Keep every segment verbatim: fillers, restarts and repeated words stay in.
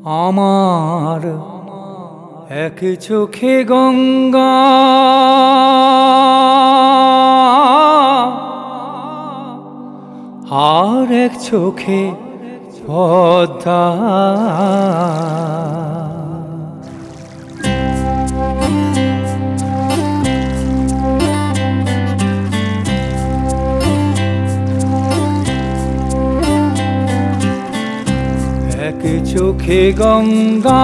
আমার এক চোখে গঙ্গা, আর এক চোখে পদ্মা। এক চোখে গঙ্গা,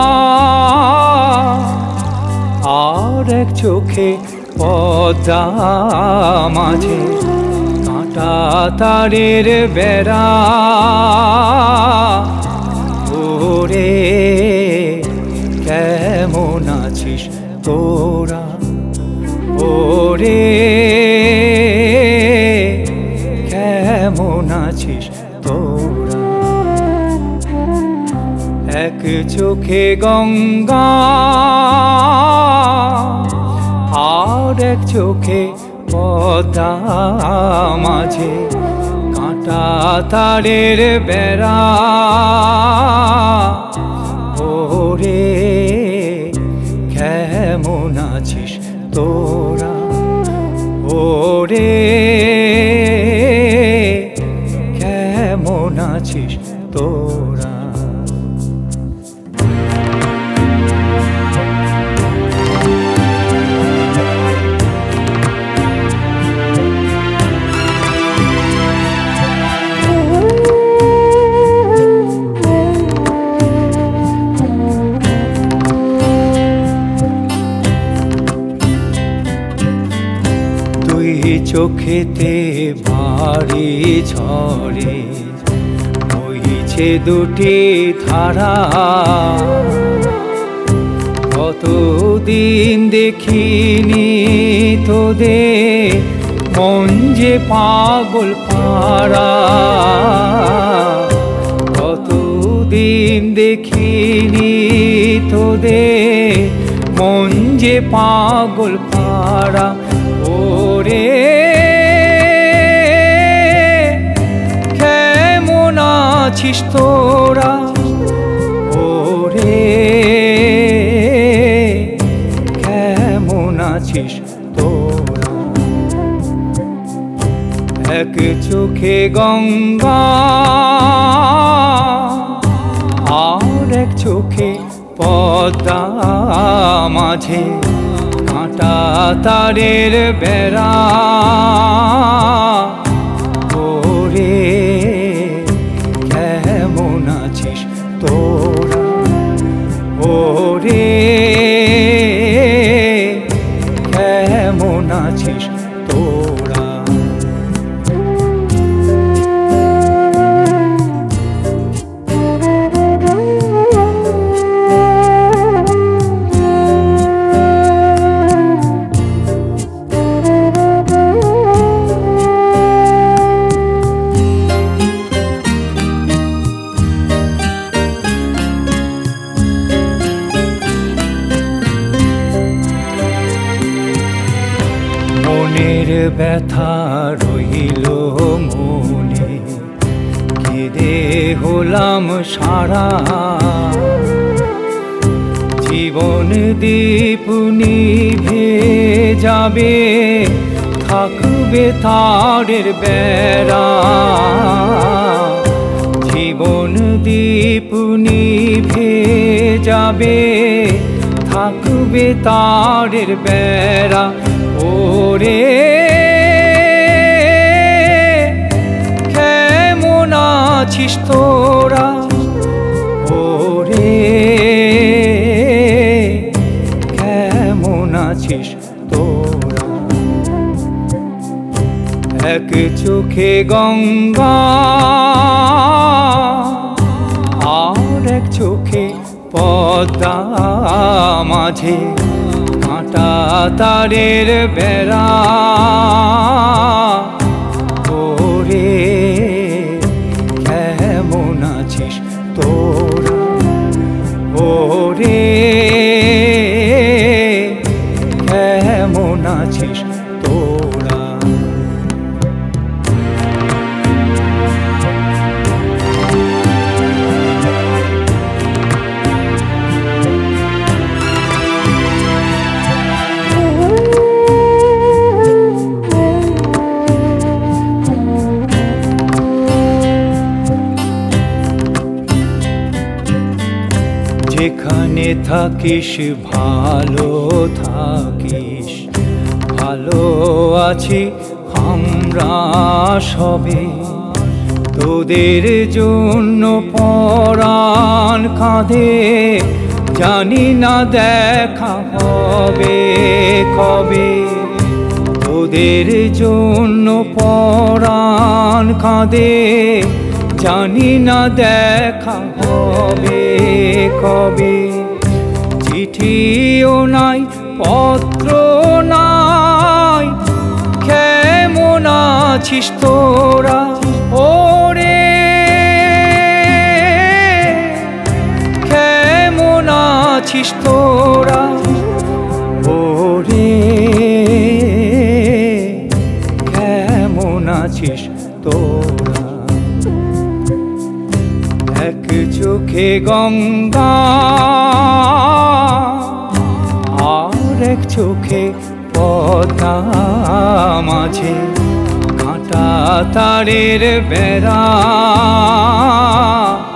আর এক চোখে পদ্মা, মাঝে কাঁটা তারের বেড়া। ওরে কেমন আছিস তোরা, ওরে কেমন আছিস তোরা। এক চোখে গঙ্গা, আর এক চোখে পদ্মা, মাঝে কাঁটা তারের বেড়া। ওরে কেমন আছিস তোরা, ওরে কেমন আছিস তোরা। চোখেতে বাড়ি ঝরে বইছে দুটি ধারা। কতদিন দেখিনি তোদের, মন যে পাগল পারা। কতদিন দেখিনি তোদের, মন যে পাগল পারা। ওরে কেমন আছিস তোরা, ওরে কেমন আছিস তোরা। এক চোখে গঙ্গা, আর এক চোখে পদ্মা, মাঝে কাঁটা তারের বেড়া। ওরে কেমন আছিস তোরা, ওরে কেমন আছিস তোরা। মনের ব্যথা রইল মনে, কেঁদে হলাম সারা। জীবন দীপ নিভে যাবে, থাকবে তারের বেড়া। জীবন দীপ নিভে যাবে, থাকবে তারের বেড়া। ওরে কেমন আছিস তোরা, ওরে কেমন আছিস তোরা। এক চোখে গঙ্গা, আর এক চোখে পদ্মা, মাঝে কাঁটা তারের বেড়া। ওরে কেমন আছিস তোরা, ওরে কেমন আছিস তোরা। থাকিস ভালো থাকিস, ভালো আছি আমরা সবে। তোদের জন্য পরাণ কাঁদে, জানি না দেখা হবে কবে। তোদের জন্য পরাণ কাঁদে, জানি না দেখা হবে কবে। চিঠিও নাই পত্র নাই, কেমন আছিস তোরা ওরে, কেমন আছিস তোরা ওরে, কেমন আছিস তোরা। এক চোখে গঙ্গা আর এক চোখে পদ্মা, মাঝে কাঁটা তারের বেড়া।